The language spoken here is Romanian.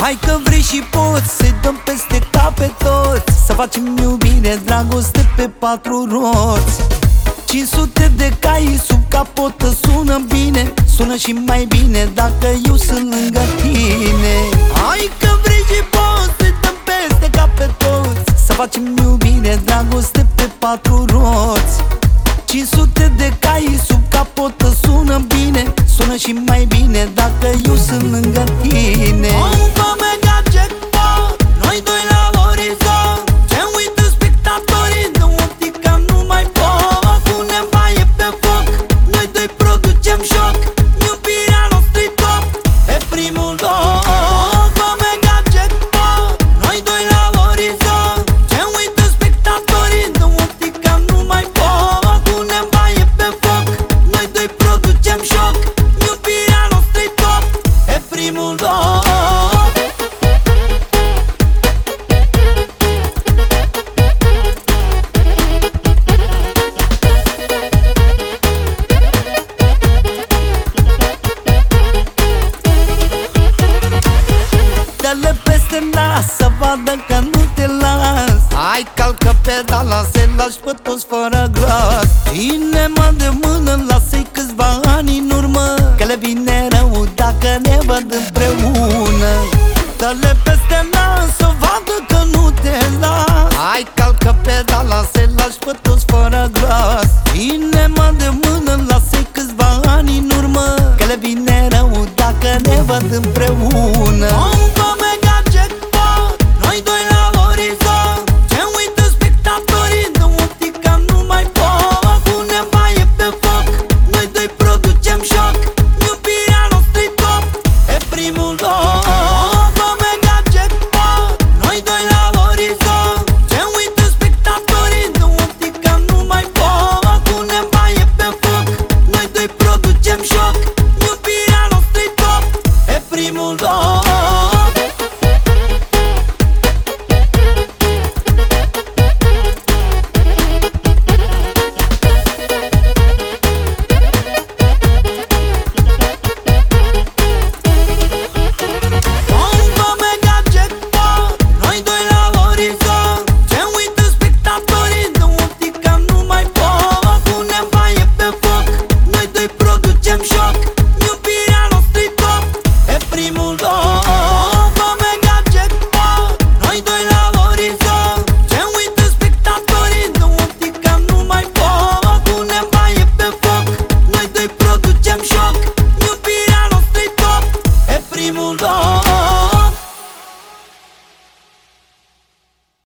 Hai că vrei și poți, să-i dăm peste cap pe toți, să facem iubire, dragoste pe 4 roți. 500 de cai sub capotă sună bine, sună și mai bine dacă eu sunt lângă tine. Hai că vrei și poți, să-i dăm peste cap pe toți, să facem iubire, dragoste pe 4 roți. 500 de cai sub capotă sună bine, sună și mai bine dacă eu sunt lângă tine. Ompa mega jackpot, noi doi la orizont, ce uită spectatorii, de optica nu mai pot. Punem baie pe foc, noi doi producem șoc, iubirea noastră-i top, pe primul loc. Ompa mega jackpot, noi doi la orizont, ce uită spectatorii, de optica nu mai pot. Punem baie pe foc, noi doi producem șoc, iubirea noastră-i top, pe primul loc. Dă-le peste nas să vadă că nu te las. Hai calcă pedala, să-i lași pe toți fără glas. Ține-mă de mână, lasă-i câțiva ani în urmă, că le vine rău dacă ne văd împreună. Dă-le peste nas să vadă că nu te las. Hai calcă pedala, să-i lași pe toți fără glas. Ține-mă de mână, lasă-i câțiva ani în urmă, că le vine rău dacă ne văd împreună.